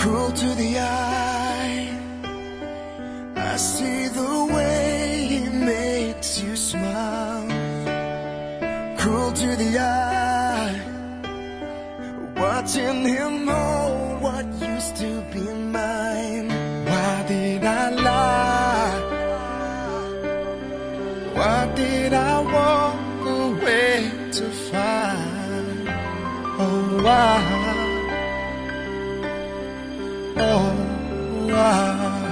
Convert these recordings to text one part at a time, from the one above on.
cruel to the eye. I see the way he makes you smile. Cruel to the eye, watching him hold what used to be mine. Why did I lie? Why did I walk away to find? Oh, why? Oh, why?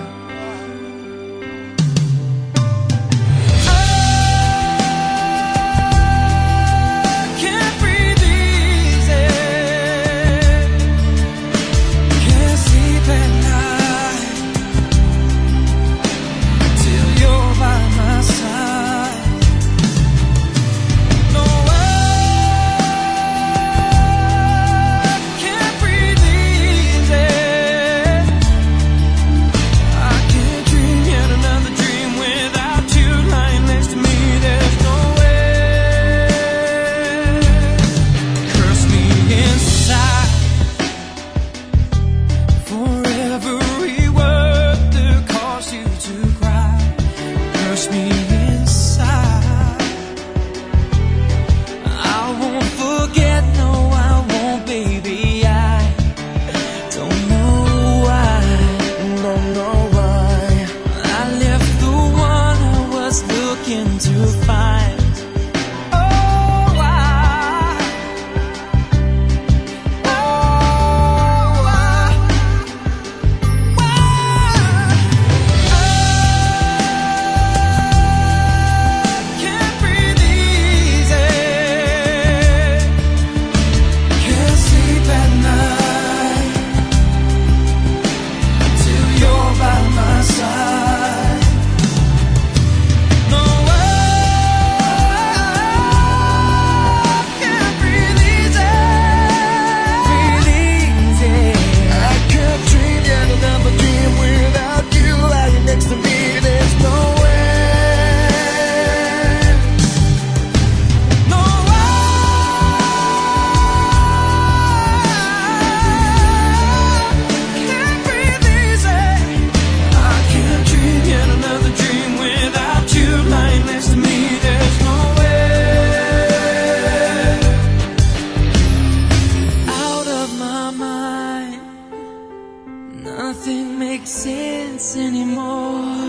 Nothing makes sense anymore.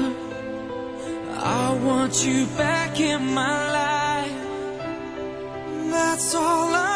I want you back in my life. That's all I